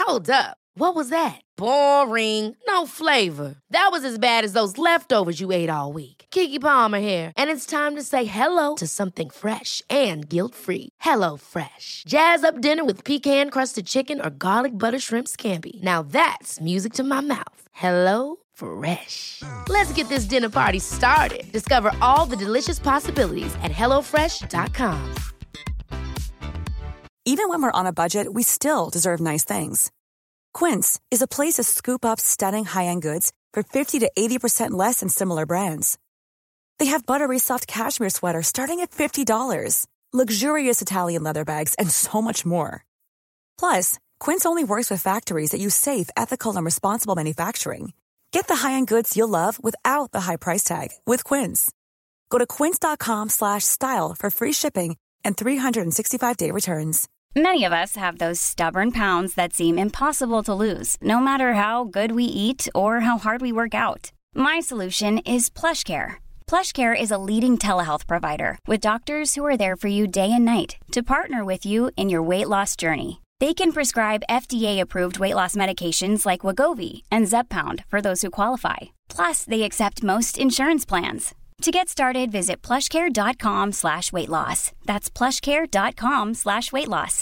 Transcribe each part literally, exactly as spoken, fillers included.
Hold up. What was that? Boring. No flavor. That was as bad as those leftovers you ate all week. Keke Palmer here, and it's time to say hello to something fresh and guilt-free. Hello Fresh. Jazz up dinner with pecan-crusted chicken or garlic butter shrimp scampi. Now that's music to my mouth. Hello Fresh. Let's get this dinner party started. Discover all the delicious possibilities at hello fresh dot com. Even when we're on a budget, we still deserve nice things. Quince is a place to scoop up stunning high-end goods for fifty to eighty percent less than similar brands. They have buttery soft cashmere sweaters starting at fifty dollars, luxurious Italian leather bags, and so much more. Plus, Quince only works with factories that use safe, ethical, and responsible manufacturing. Get the high-end goods you'll love without the high price tag with Quince. Go to quince.com slash style for free shipping and three sixty-five day returns. Many of us have those stubborn pounds that seem impossible to lose, no matter how good we eat or how hard we work out. My solution is PlushCare. PlushCare is a leading telehealth provider with doctors who are there for you day and night to partner with you in your weight loss journey. They can prescribe F D A-approved weight loss medications like Wegovy and Zepbound for those who qualify. Plus, they accept most insurance plans. To get started, visit plushcare.com slash weight loss. That's plushcare.com slash weight loss.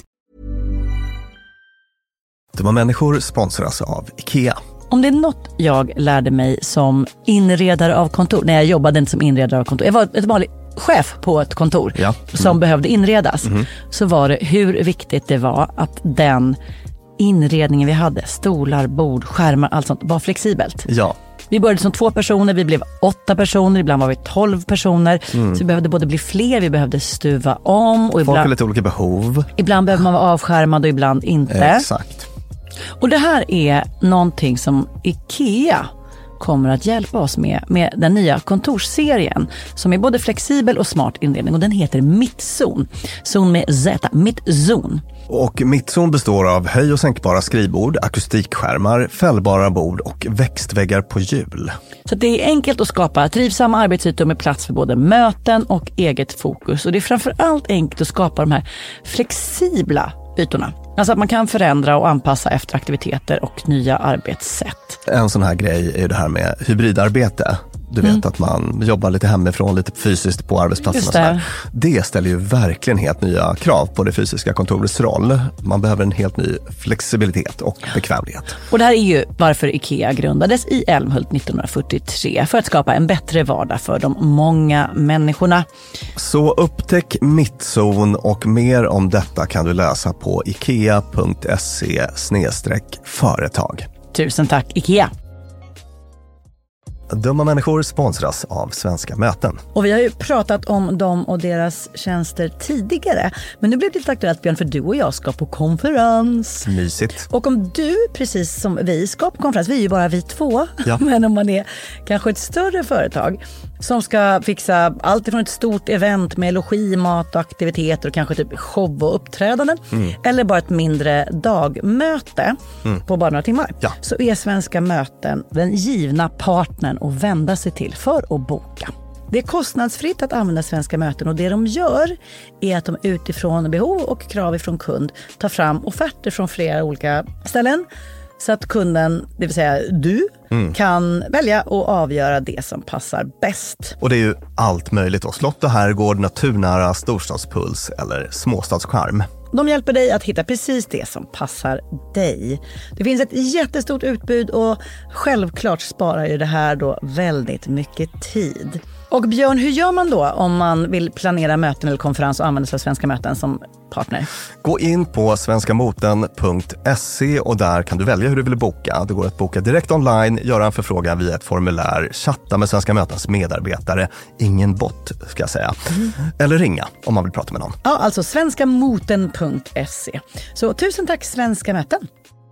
Dumma människor sponsras av IKEA. Om det är något jag lärde mig som inredare av kontor, när jag jobbade inte som inredare av kontor, jag var ett vanligt chef på ett kontor ja. mm. som behövde inredas, mm. så var det hur viktigt det var att den inredningen vi hade, stolar, bord, skärmar, allt sånt, var flexibelt. Ja. Vi började som två personer, vi blev åtta personer, ibland var vi tolv personer. Mm. Så vi behövde både bli fler, vi behövde stuva om. Och folk ibland, har lite olika behov. Ibland behöver man vara avskärmad och ibland inte. Exakt. Och det här är någonting som IKEA kommer att hjälpa oss med, med den nya kontorsserien som är både flexibel och smart inredning, och den heter Mittzon. Zon med Z, Mittzon. Och Mittzon består av höj- och sänkbara skrivbord, akustikskärmar, fällbara bord och växtväggar på hjul. Så det är enkelt att skapa trivsamma arbetsytor med plats för både möten och eget fokus. Och det är framförallt enkelt att skapa de här flexibla ytorna. Alltså att man kan förändra och anpassa efter aktiviteter och nya arbetssätt. En sån här grej är det här med hybridarbete. Du vet mm. att man jobbar lite hemifrån, lite fysiskt på arbetsplatsen. Och det. det ställer ju verkligen helt nya krav på det fysiska kontorets roll. Man behöver en helt ny flexibilitet och bekvämlighet. Och det här är ju varför IKEA grundades i Älmhult nittonhundrafyrtiotre, för att skapa en bättre vardag för de många människorna. Så upptäck Mittzon, och mer om detta kan du läsa på ikea punkt se snedstreck företag. Tusen tack IKEA! Dumma människor sponsras av Svenska möten. Och vi har ju pratat om dem och deras tjänster tidigare. Men nu blev det lite aktuellt, Björn, för du och jag ska på konferens. Mysigt. Och om du, precis som vi, ska på konferens, vi är ju bara vi två. Ja. Men om man är kanske ett större företag som ska fixa allt ifrån ett stort event med logi, mat och aktiviteter och kanske typ show och uppträdanden. Mm. Eller bara ett mindre dagmöte mm. på bara några timmar. Ja. Så är Svenska möten den givna partnern att vända sig till för att boka. Det är kostnadsfritt att använda Svenska möten, och det de gör är att de utifrån behov och krav ifrån kund tar fram offerter från flera olika ställen. Så att kunden, det vill säga du, mm. kan välja och avgöra det som passar bäst. Och det är ju allt möjligt då. Slott och herrgård, naturnära, storstadspuls eller småstadskärm. De hjälper dig att hitta precis det som passar dig. Det finns ett jättestort utbud, och självklart sparar ju det här då väldigt mycket tid. Och Björn, hur gör man då om man vill planera möten eller konferens och använda sig av Svenska möten som partner? Gå in på svenskamoten punkt se, och där kan du välja hur du vill boka. Det går att boka direkt online, göra en förfrågan via ett formulär, chatta med Svenska mötens medarbetare, ingen bot ska jag säga, mm. eller ringa om man vill prata med någon. Ja, alltså svenskamoten punkt se. Så tusen tack Svenska möten.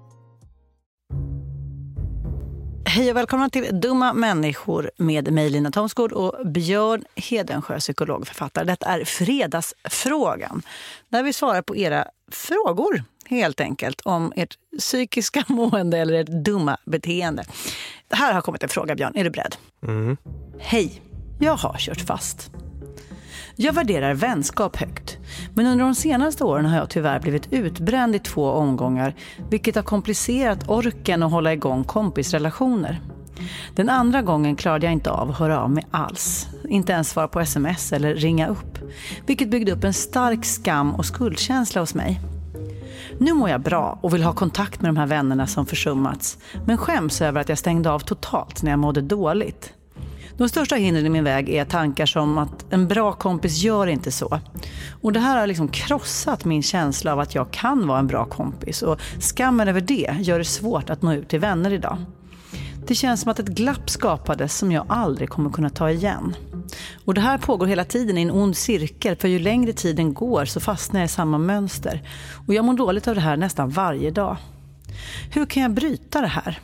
Hej och välkomna till Dumma människor med mig Lina Thomsgård och Björn Hedensjö, psykolog och författare. Detta är Fredagsfrågan, där vi svarar på era frågor helt enkelt om ert psykiska mående eller ert dumma beteende. Här har kommit en fråga, Björn. Är du beredd? Mm. Hej, jag har kört fast. Jag värderar vänskap högt. Men under de senaste åren har jag tyvärr blivit utbränd i två omgångar, vilket har komplicerat orken att hålla igång kompisrelationer. Den andra gången klarade jag inte av att höra av mig alls. Inte ens svara på sms eller ringa upp. Vilket byggde upp en stark skam och skuldkänsla hos mig. Nu mår jag bra och vill ha kontakt med de här vännerna som försummats. Men skäms över att jag stängde av totalt när jag mådde dåligt. De största hindren i min väg är tankar som att en bra kompis gör inte så. Och det här har liksom krossat min känsla av att jag kan vara en bra kompis. Och skammen över det gör det svårt att nå ut till vänner idag. Det känns som att ett glapp skapades som jag aldrig kommer kunna ta igen. Och det här pågår hela tiden i en ond cirkel, för ju längre tiden går så fastnar jag i samma mönster. Och jag mår dåligt av det här nästan varje dag. Hur kan jag bryta det här?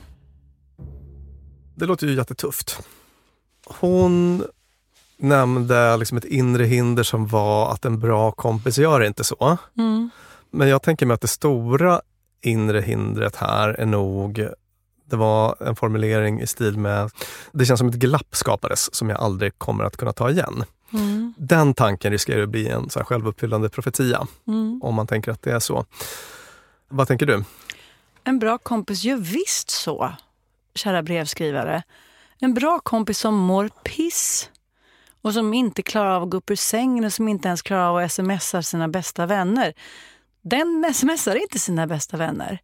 Det låter ju jättetufft. Hon nämnde liksom ett inre hinder som var att en bra kompis gör inte så. Mm. Men jag tänker mig att det stora inre hindret här är nog... Det var en formulering i stil med, det känns som ett glapp skapades som jag aldrig kommer att kunna ta igen. Mm. Den tanken riskerar att bli en så här självuppfyllande profetia, mm. om man tänker att det är så. Vad tänker du? En bra kompis gör visst så, kära brevskrivare. En bra kompis som mår piss och som inte klarar av att gå upp ur sängen och som inte ens klarar av att smsar sina bästa vänner. Den smsar inte sina bästa vänner.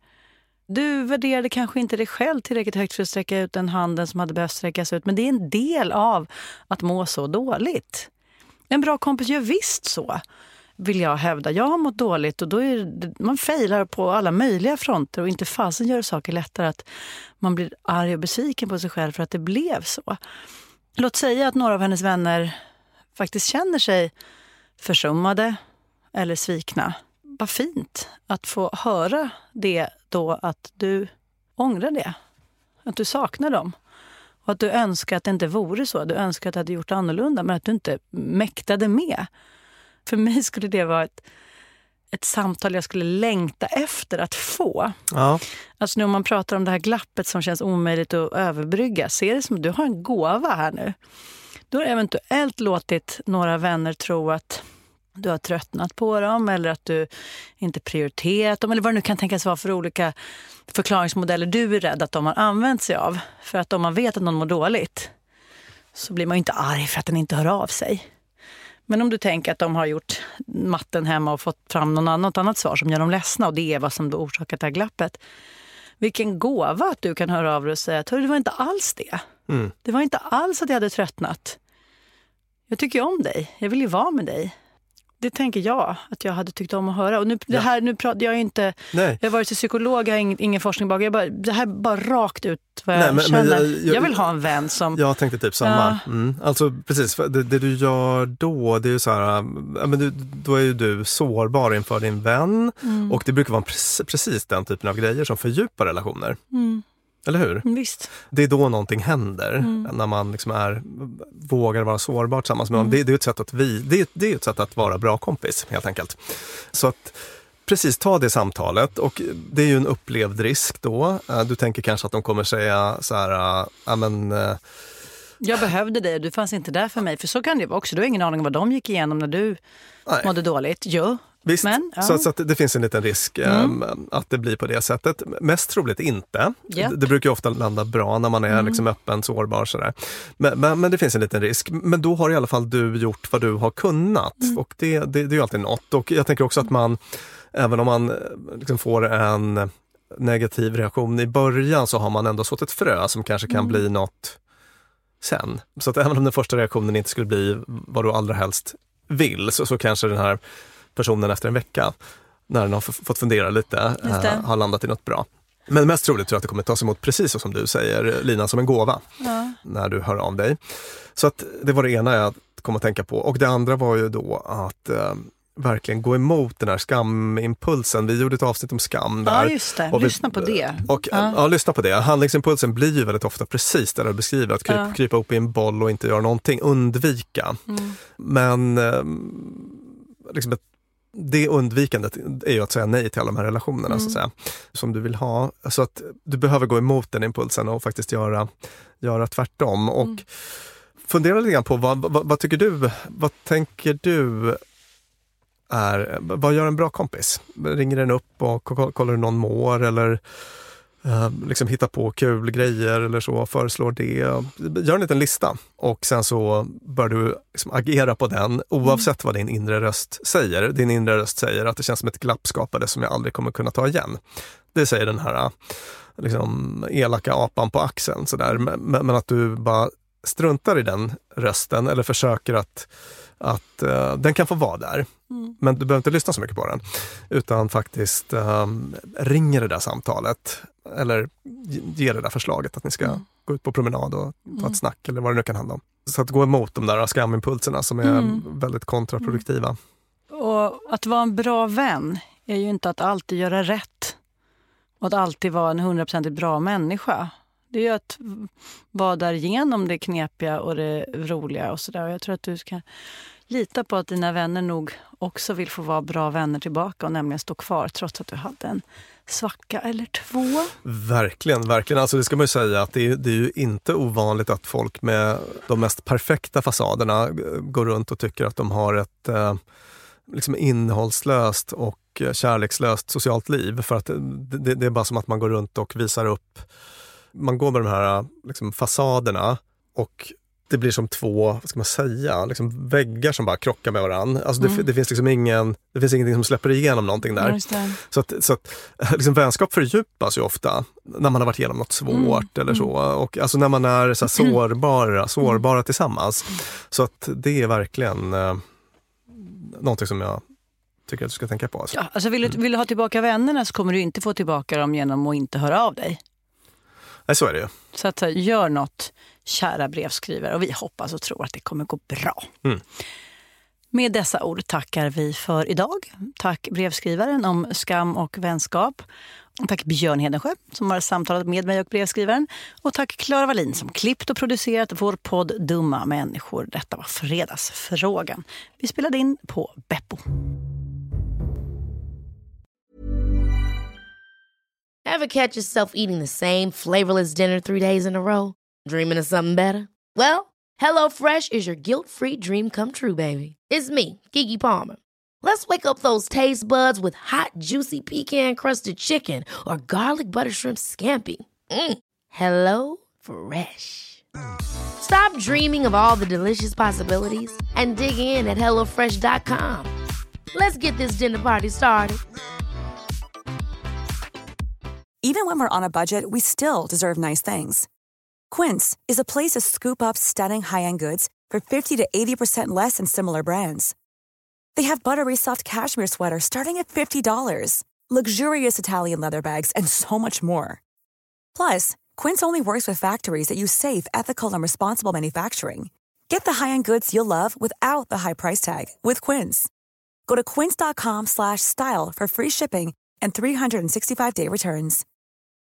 Du värderade kanske inte dig själv tillräckligt högt för att sträcka ut den handen som hade behövt sträckas ut. Men det är en del av att må så dåligt. En bra kompis gör visst så, vill jag hävda. Jag har mått dåligt och då är det, man failar på alla möjliga fronter. Och inte fasen gör saker lättare att man blir arg och besviken på sig själv för att det blev så. Låt säga att några av hennes vänner faktiskt känner sig försummade eller svikna. Vad fint att få höra det då, att du ångrar det. Att du saknar dem. Och att du önskar att det inte vore så. Du önskar att du hade gjort annorlunda, men att du inte mäktade med. För mig skulle det vara ett, ett samtal jag skulle längta efter att få. Ja. Alltså nu om man pratar om det här glappet som känns omöjligt att överbrygga. Ser det som att du har en gåva här nu. Du har eventuellt låtit några vänner tro att du har tröttnat på dem eller att du inte prioriterat dem eller vad det nu kan tänkas vara för olika förklaringsmodeller du är rädd att de har använt sig av. För att om man vet att någon mår dåligt så blir man ju inte arg för att den inte hör av sig. Men om du tänker att de har gjort matten hemma och fått fram någon annan, något annat svar som gör dem ledsna och det är vad som då orsakat det här glappet. Vilken gåva att du kan höra av dig och säga att det var inte alls det. Mm. Det var inte alls att jag hade tröttnat. Jag tycker om dig. Jag vill ju vara med dig. Det tänker jag att jag hade tyckt om att höra. Och nu, det här, nu pratar jag inte... Nej. Jag har varit psykolog, jag har ingen, ingen forskning bak. Jag bara, det här bara rakt ut vad jag Nej, men, känner. Men jag, jag, jag vill ha en vän som... Jag tänkte typ samma. Ja. Mm. Alltså precis, det, det du gör då, det är ju så här... Men du, då är ju du sårbar inför din vän. Mm. Och det brukar vara precis, precis den typen av grejer som fördjupar relationer. Mm. Eller hur? Visst. Det är då någonting händer. Mm. När man liksom är, vågar vara sårbar tillsammans med mm. någon. Det, det är ett sätt att vi, det, det är ett sätt att vara bra kompis, helt enkelt. Så att precis ta det samtalet. Och det är ju en upplevd risk då. Du tänker kanske att de kommer säga så här, ja men... Jag behövde dig och du fanns inte där för mig. För så kan det vara också. Du har ingen aning om vad de gick igenom när du Nej. mådde dåligt. Jo. Visst, Men, ja. så, så att det finns en liten risk mm. eh, att det blir på det sättet. Mest troligt inte. Yep. Det, det brukar ju ofta landa bra när man är mm. liksom öppen, sårbar. Sådär. Men, men, men det finns en liten risk. Men då har i alla fall du gjort vad du har kunnat. Mm. Och det, det, det är ju alltid något. Och jag tänker också att man, även om man liksom får en negativ reaktion i början så har man ändå sått ett frö som kanske kan mm. bli något sen. Så att även om den första reaktionen inte skulle bli vad du allra helst vill så, så kanske den här personen efter en vecka, när den har f- fått fundera lite, äh, har landat i något bra. Men mest troligt tror jag att det kommer tas emot precis så som du säger, Lina, som en gåva ja. när du hör av dig. Så att det var det ena jag kom att tänka på. Och det andra var ju då att äh, verkligen gå emot den här skamimpulsen. Vi gjorde ett avsnitt om skam där. Ja, just det. Vi, lyssna på det. Och, ja. ja, lyssna på det. Handlingsimpulsen blir ju väldigt ofta precis där du beskriver. Att kryp, ja. krypa upp i en boll och inte göra någonting. Undvika. Mm. Men äh, liksom ett det undvikandet är ju att säga nej till alla de här relationerna mm. så att säga, som du vill ha. Så att du behöver gå emot den impulsen och faktiskt göra, göra tvärtom. Och mm. fundera lite grann på vad, vad, vad tycker du, vad tänker du är, vad gör en bra kompis? Ringer den upp och kollar hur någon mår eller uh, liksom hittar på kul grejer eller så, föreslår det. Gör en liten lista och sen så bör du liksom agera på den oavsett vad din inre röst säger. Din inre röst säger att det känns som ett glapp skapade som jag aldrig kommer kunna ta igen. Det säger den här liksom elaka apan på axeln sådär. Men, men att du bara struntar i den rösten eller försöker att, att uh, den kan få vara där. Mm. Men du behöver inte lyssna så mycket på den. Utan faktiskt um, ringer det där samtalet eller ger det där förslaget att ni ska mm. gå ut på promenad och ta mm. ett snack eller vad det nu kan handla om. Så att gå emot de där skamimpulserna som är mm. väldigt kontraproduktiva. Mm. Och att vara en bra vän är ju inte att alltid göra rätt. Och att alltid vara en hundraprocentigt bra människa. Det är ju att vara där genom det knepiga och det roliga och sådär. Och jag tror att du ska lita på att dina vänner nog också vill få vara bra vänner tillbaka och nämligen stå kvar trots att du hade en svacka eller två. Verkligen, verkligen. Alltså det ska man ju säga att det är, det är ju inte ovanligt att folk med de mest perfekta fasaderna går runt och tycker att de har ett eh, liksom innehållslöst och kärlekslöst socialt liv. För att det, det är bara som att man går runt och visar upp, man går med de här liksom, fasaderna och det blir som två, vad ska man säga, liksom väggar som bara krockar med varandra. Alltså det, mm. det finns liksom ingen, det finns ingenting som släpper igenom någonting där. Så att, så att liksom, vänskap fördjupas ju ofta när man har varit igenom något svårt mm. eller så. Och alltså när man är så här, sårbara, sårbara mm. tillsammans. Så att det är verkligen eh, någonting som jag tycker att du ska tänka på. Alltså. Ja, alltså vill, du, vill du ha tillbaka vännerna så kommer du inte få tillbaka dem genom att inte höra av dig. Nej, så är det ju. Så att gör något, kära brevskrivare, och vi hoppas och tror att det kommer gå bra. Mm. Med dessa ord tackar vi för idag. Tack brevskrivaren om skam och vänskap. Tack Björn Hedensjö som har samtalat med mig och brevskrivaren. Och tack Klara Wallin som klippt och producerat vår podd Dumma människor. Detta var fredagsfrågan. Vi spelade in på Beppo. Ever catch yourself eating the same flavorless dinner three days in a row? Dreaming of something better? Well, HelloFresh is your guilt-free dream come true, baby. It's me, Keke Palmer. Let's wake up those taste buds with hot, juicy pecan-crusted chicken or garlic butter shrimp scampi. Mm. Hello Fresh. Stop dreaming of all the delicious possibilities and dig in at hello fresh dot com. Let's get this dinner party started. Even when we're on a budget, we still deserve nice things. Quince is a place to scoop up stunning high-end goods for fifty to eighty percent less than similar brands. They have buttery soft cashmere sweaters starting at fifty dollars, luxurious Italian leather bags, and so much more. Plus, Quince only works with factories that use safe, ethical, and responsible manufacturing. Get the high-end goods you'll love without the high price tag with Quince. Go to quince dot com slash style for free shipping and three hundred sixty-five day returns.